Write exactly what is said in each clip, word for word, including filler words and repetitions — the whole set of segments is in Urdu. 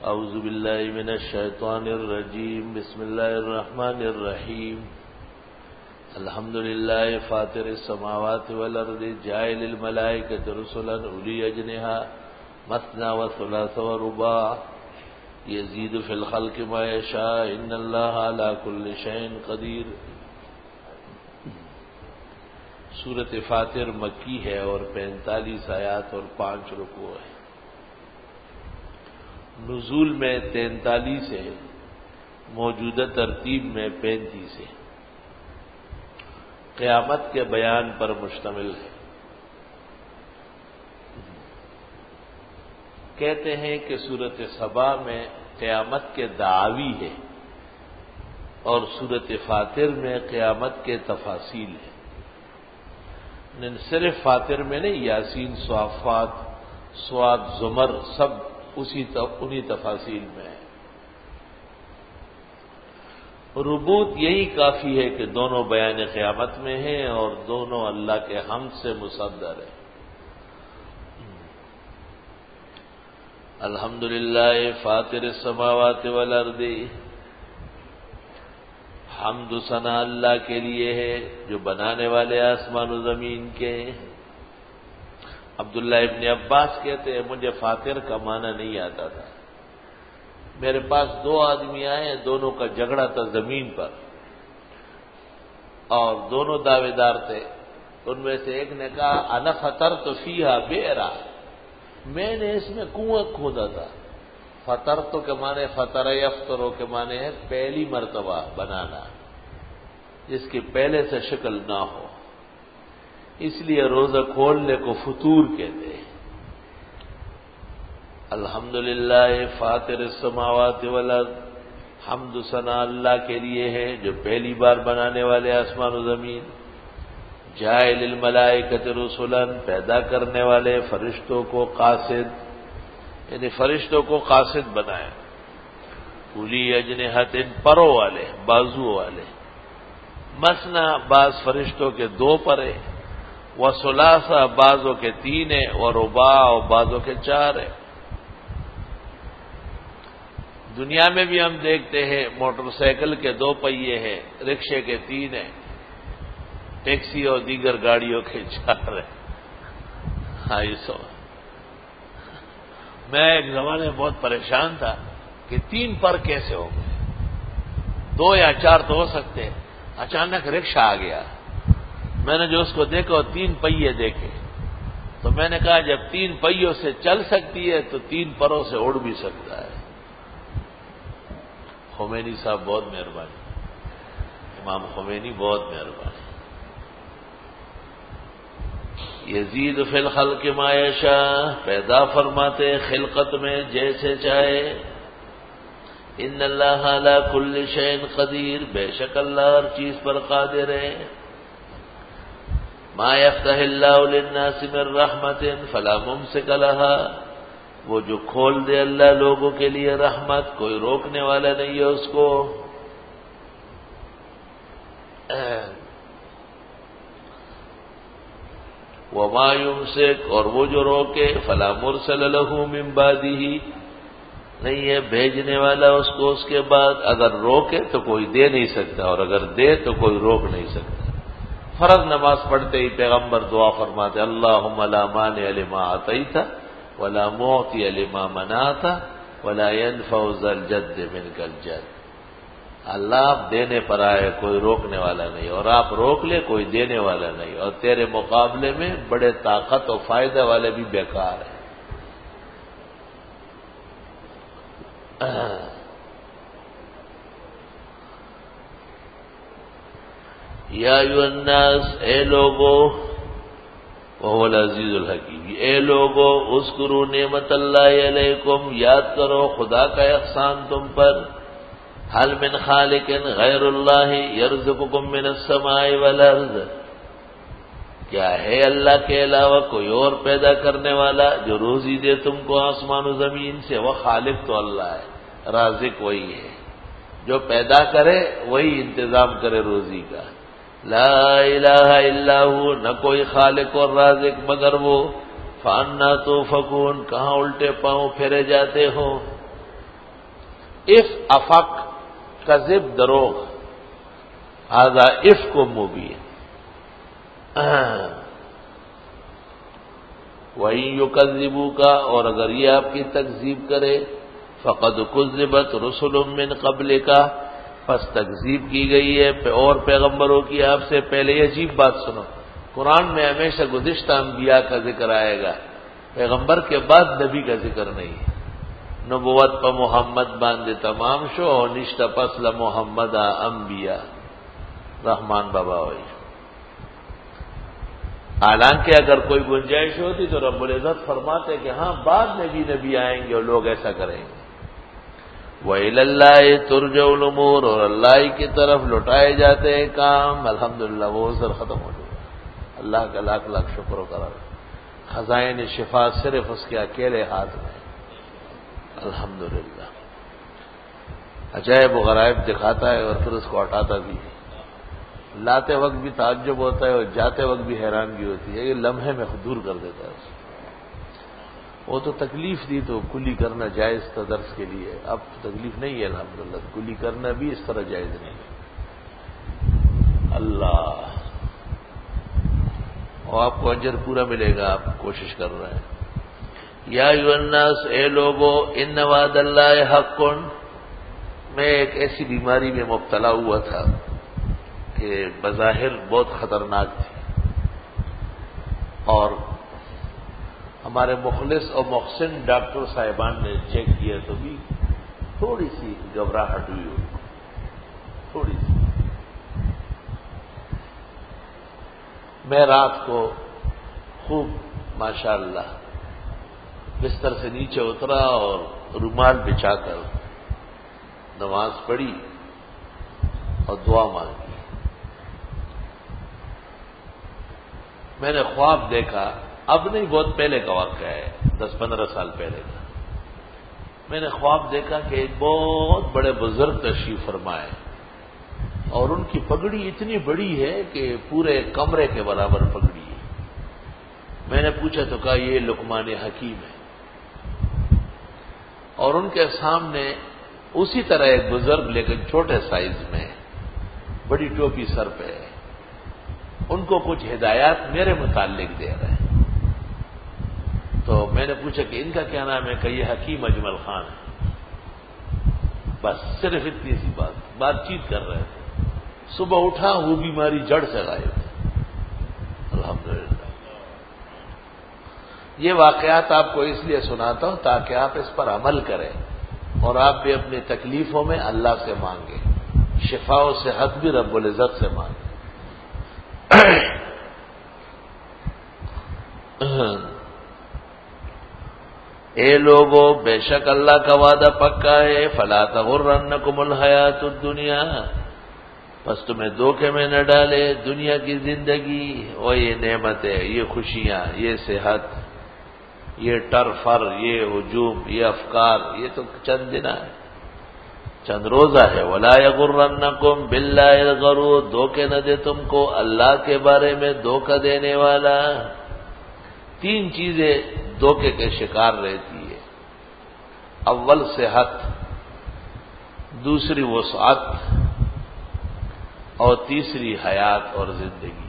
اعوذ باللہ من الشیطان الرجیم بسم اللہ الرحمن الرحیم الحمد للہ فاطر السماوات والارض جاعل الملائکۃ رسلا اولی اجنحہ مثنی وثلاث ورباع یزید فی الخلق ما یشاء ان اللہ علی کل شیء قدیر۔ سورۃ فاطر مکی ہے اور پینتالیس آیات اور پانچ رکوع ہے۔ نزول میں تینتالیس ہے، موجودہ ترتیب میں پینتیس ہے۔ قیامت کے بیان پر مشتمل ہے۔ کہتے ہیں کہ سورۃ سبا میں قیامت کے دعاوی ہے اور سورۃ فاطر میں قیامت کے تفاصیل ہے۔ صرف فاطر میں نہیں، یاسین، صافات، صاد، زمر سب اسی انہی تفاصیل میں ہے۔ ربوت یہی کافی ہے کہ دونوں بیان قیامت میں ہیں اور دونوں اللہ کے حمد سے مصدر ہیں۔ الحمدللہ فاطر السماوات والارض، حمد و ثنا اللہ کے لیے ہے جو بنانے والے آسمان و زمین کے۔ عبداللہ ابن عباس کہتے ہیں مجھے فاطر کا معنی نہیں آتا تھا، میرے پاس دو آدمی آئے، دونوں کا جھگڑا تھا زمین پر اور دونوں دعوے دار تھے۔ ان میں سے ایک نے کہا انا فطرت فیہا بئرا، میں نے اس میں کنواں کھودا تھا۔ فطرت کے معنی فطر یفطرو کے معنی ہے پہلی مرتبہ بنانا، جس کی پہلے سے شکل نہ ہو، اس لیے روزہ کھولنے کو فطور کہتے ہیں۔ الحمدللہ فاطر السماوات والارض، حمد و ثنا اللہ کے لیے ہے جو پہلی بار بنانے والے آسمان و زمین۔ جاعل الملائکۃ رسلا، پیدا کرنے والے فرشتوں کو قاصد، یعنی فرشتوں کو قاصد بنائے۔ اولی اجنحۃ، پروں والے، بازو والے۔ مثنی، بعض فرشتوں کے دو پرے، وثلاثہ بعضوں کے تین ہیں، ورباع اور بعضوں کے چار ہیں۔ دنیا میں بھی ہم دیکھتے ہیں موٹر سائیکل کے دو پہیے ہیں، رکشے کے تین ہیں، ٹیکسی اور دیگر گاڑیوں کے چار ہیں۔ ہاں سو میں ایک زمانے میں بہت پریشان تھا کہ تین پر کیسے ہوں گے، دو یا چار تو ہو سکتے ہیں۔ اچانک رکشہ آ گیا، میں نے جو اس کو دیکھا اور تین پہیے دیکھے تو میں نے کہا جب تین پہیوں سے چل سکتی ہے تو تین پروں سے اڑ بھی سکتا ہے۔ خمینی صاحب بہت مہربانی، امام خمینی بہت مہربانی۔ یزید فی الخلق ما یشاء، پیدا فرماتے خلقت میں جیسے چاہے۔ ان اللہ علی کل شیء قدیر، بے شک اللہ ہر چیز پر قادر ہے۔ ما یفتح اللہ للناس من رحمت فلا ممسک لها، وہ جو کھول دے اللہ لوگوں کے لیے رحمت، کوئی روکنے والا نہیں ہے اس کو۔ وما یمسک، اور وہ جو روکے، فلا مرسل له من بعدہ، نہیں ہے بھیجنے والا اس کو اس کے بعد۔ اگر روکے تو کوئی دے نہیں سکتا اور اگر دے تو کوئی روک نہیں سکتا۔ فرض نماز پڑھتے ہی پیغمبر دعا فرماتے اللہم لا مانع لما اعطیت ولا معطی لما منعت ولا ينفع ذا الجد منک الجد۔ اللہ آپ دینے پر آئے، کوئی روکنے والا نہیں، اور آپ روک لے کوئی دینے والا نہیں، اور تیرے مقابلے میں بڑے طاقت و فائدہ والے بھی بیکار ہیں۔ یا ایھا الناس، اے لوگو، وہو العزیز الحکیم، اے لوگو اذکروا نعمت اللہ علیکم، یاد کرو خدا کا احسان تم پر۔ هل من خالق غیر اللہ یرزقکم من السماء والارض، کیا ہے اللہ کے علاوہ کوئی اور پیدا کرنے والا جو روزی دے تم کو آسمان و زمین سے؟ وہ خالق تو اللہ ہے، رازق وہی ہے، جو پیدا کرے وہی انتظام کرے روزی کا۔ لا الہ الا ہو، نہ کوئی خالق اور رازق مگر وہ۔ فانا توفکون، کہاں الٹے پاؤں پھیرے جاتے ہو؟ اف افق کذب دروغ، هذا افک مبین۔ وَإِن يُكَذِّبُوكَ، اور اگر یہ آپ کی تکذیب کرے، فَقَدْ كُذِّبَتْ رُسُلٌ مِّن قَبْلِكَ، پس تکذیب کی گئی ہے اور پیغمبروں کی آپ سے پہلے۔ یہ عجیب بات سنو، قرآن میں ہمیشہ گزشتہ انبیاء کا ذکر آئے گا، پیغمبر کے بعد نبی کا ذکر نہیں ہے۔ نبوت پا محمد باندے تمام شو، اور نشتہ پس لمحمد انبیاء، رحمان بابا ہوئی۔ حالانکہ اگر کوئی گنجائش ہوتی تو رب العزت فرماتے کہ ہاں بعد میں بھی نبی آئیں گے اور لوگ ایسا کریں گے۔ وَإِلَى اللَّهِ تُرْجَعُ الْأُمُورُ، اور اللہ کی طرف لوٹائے جاتے ہیں کام۔ الحمدللہ وہ عذر ختم ہو چکا، اللہ کا لاکھ لاکھ شکر و کرم، خزائن شفا صرف اس کے اکیلے ہاتھ میں، الحمدللہ۔ عجائب و غرائب دکھاتا ہے اور پھر اس کو ہٹاتا بھی ہے۔ لاتے وقت بھی تعجب ہوتا ہے اور جاتے وقت بھی حیرانگی ہوتی ہے، یہ لمحے میں دور کر دیتا ہے اس کو۔ وہ تو تکلیف دی تو کلی کرنا جائز تھا درس کے لیے، اب تکلیف نہیں ہے الحمدللہ، کلی کرنا بھی اس طرح جائز نہیں ہے۔ اللہ، اور آپ کو اجر پورا ملے گا، آپ کوشش کر رہے ہیں۔ یا ایھا الناس، اے لوگو، ان وعد اللہ حق، میں ایک ایسی بیماری میں مبتلا ہوا تھا کہ بظاہر بہت خطرناک تھی، اور ہمارے مخلص اور محسن ڈاکٹر صاحبان نے چیک کیا تو بھی تھوڑی سی گھبراہٹ ہوئی ان کو، تھوڑی سی۔ میں رات کو خوب ماشاءاللہ بستر سے نیچے اترا اور رومال بچھا کر نماز پڑھی اور دعا مانگی۔ میں نے خواب دیکھا، اب نہیں، بہت پہلے کا واقعہ ہے، دس پندرہ سال پہلے کا۔ میں نے خواب دیکھا کہ ایک بہت بڑے بزرگ تشریف فرمائے، اور ان کی پگڑی اتنی بڑی ہے کہ پورے کمرے کے برابر پگڑی ہے۔ میں نے پوچھا تو کہا یہ لقمان حکیم ہے، اور ان کے سامنے اسی طرح ایک بزرگ لیکن چھوٹے سائز میں، بڑی ٹوپی سر پہ ہے، ان کو کچھ ہدایات میرے متعلق دے رہے ہیں۔ تو میں نے پوچھا کہ ان کا کیا نام ہے؟ کہ یہ حکیم اجمل خان ہے۔ بس صرف اتنی سی بات بات چیت کر رہے تھے۔ صبح اٹھا، وہ بیماری جڑ سے غائب تھی، الحمدللہ۔ یہ واقعات آپ کو اس لیے سناتا ہوں تاکہ آپ اس پر عمل کریں، اور آپ بھی اپنی تکلیفوں میں اللہ سے مانگیں، شفا و صحت بھی رب العزت سے مانگیں۔ اے لوگو، بے شک اللہ کا وعدہ پکا ہے، فلا تغرنکم الحیات الدنیا، پس تمہیں دھوکے میں نہ ڈالے دنیا کی زندگی، اور یہ نعمتیں، یہ خوشیاں، یہ صحت، یہ ٹرفر، یہ ہجوم، یہ افکار، یہ تو چند دن ہے، چند روزہ ہے۔ ولا یغرنکم باللہ الغرور، دھوکے نہ دے تم کو اللہ کے بارے میں دھوکہ دینے والا۔ تین چیزیں دھوکے کے شکار رہتی ہے، اول صحت، دوسری وسعت، اور تیسری حیات اور زندگی۔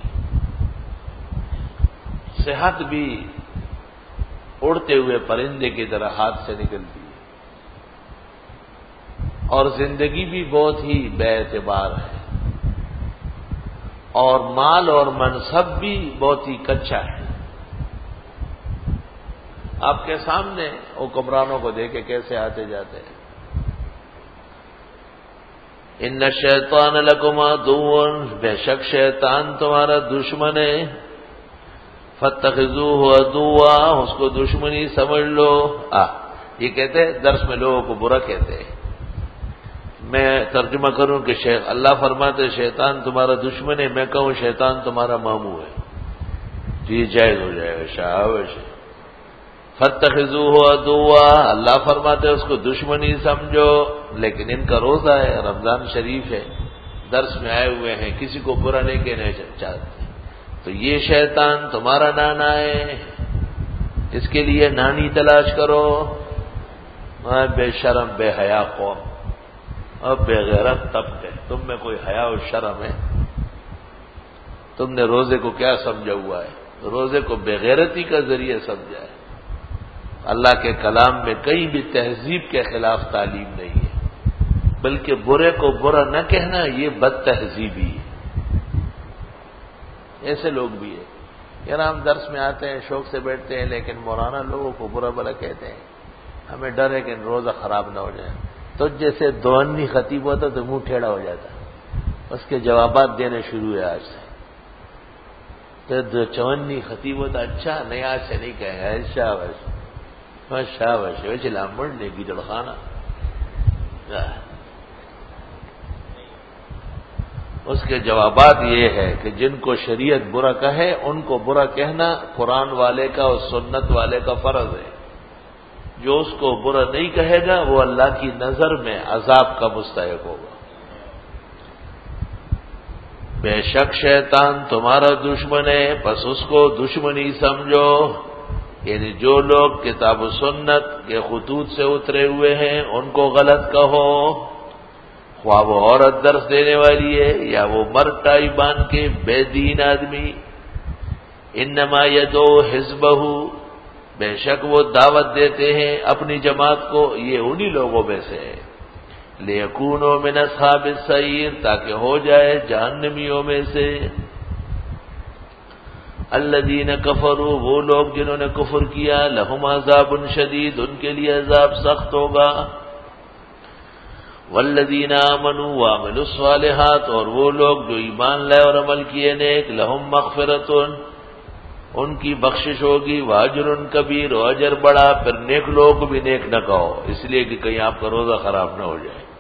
صحت بھی اڑتے ہوئے پرندے کی طرح ہاتھ سے نکلتی ہے، اور زندگی بھی بہت ہی بے اعتبار ہے، اور مال اور منصب بھی بہت ہی کچا ہے۔ آپ کے سامنے حکمرانوں کو دیکھے کیسے آتے جاتے ہیں۔ ان الشیطان لکم عدو، بے شک شیطان تمہارا دشمن ہے، فاتخذوہ عدوا، اس کو دشمنی سمجھ لو۔ آ یہ کہتے ہیں درس میں لوگوں کو برا کہتے ہیں، میں ترجمہ کروں کہ شیخ اللہ فرماتے شیطان تمہارا دشمن ہے، میں کہوں شیطان تمہارا ماموں ہے، تو یہ جائز ہو جائے گا، شاوش ہے۔ فاتخذوہ عدوا، اللہ فرماتے اس کو دشمنی سمجھو، لیکن ان کا روزہ ہے، رمضان شریف ہے، درس میں آئے ہوئے ہیں، کسی کو برا نہیں کہنا چاہتے، تو یہ شیطان تمہارا نانا ہے، اس کے لیے نانی تلاش کرو۔ بے شرم بے حیا قوم، اور بے غیرت طبق ہے، تم میں کوئی حیا و شرم ہے؟ تم نے روزے کو کیا سمجھا ہوا ہے؟ روزے کو بے غیرتی کا ذریعہ سمجھا ہے۔ اللہ کے کلام میں کہیں بھی تہذیب کے خلاف تعلیم نہیں ہے، بلکہ برے کو برا نہ کہنا یہ بد تہذیبی ہے۔ ایسے لوگ بھی ہیں، یار ہم درس میں آتے ہیں، شوق سے بیٹھتے ہیں، لیکن مولانا لوگوں کو برا بلا کہتے ہیں، ہمیں ڈر ہے کہ روزہ خراب نہ ہو جائے۔ تو جیسے دوانی خطیب ہوتا تو منہ ٹھیڑا ہو جاتا، اس کے جوابات دینے شروع ہوئے آج سے۔ تو دو چونی خطیب ہوتا، اچھا نہیں آج سے نہیں کہے گا، شاباش شاباش ویسے لامبڑ نے گیدڑ خانہ۔ اس کے جوابات یہ ہے کہ جن کو شریعت برا کہے ان کو برا کہنا قرآن والے کا اور سنت والے کا فرض ہے۔ جو اس کو برا نہیں کہے گا وہ اللہ کی نظر میں عذاب کا مستحق ہوگا۔ بے شک شیطان تمہارا دشمن ہے، پس اس کو دشمنی سمجھو۔ یعنی جو لوگ کتاب و سنت کے خطوط سے اترے ہوئے ہیں ان کو غلط کہو، خواہ وہ عورت درس دینے والی ہے یا وہ مرد ٹائی باندھ کے بے دین آدمی۔ انما یدعو حزبہ، بے شک وہ دعوت دیتے ہیں اپنی جماعت کو، یہ انہی لوگوں میں سے ہے، لیکونوا من اصحاب السعیر، تاکہ ہو جائے جہنمیوں میں سے۔ الذین کفروا، وہ لوگ جنہوں نے کفر کیا، لہم عذاب شدید، ان کے لیے عذاب سخت ہوگا۔ والذین آمنوا وعملوا الصالحات، اور وہ لوگ جو ایمان لائے اور عمل کیے نیک، لہم مغفرۃ، ان کی بخشش ہوگی، واجر کبیر، و اجر بڑا۔ پھر نیک لوگوں کو بھی نیک نہ کہو، اس لیے کہ کہیں آپ کا روزہ خراب نہ ہو جائے۔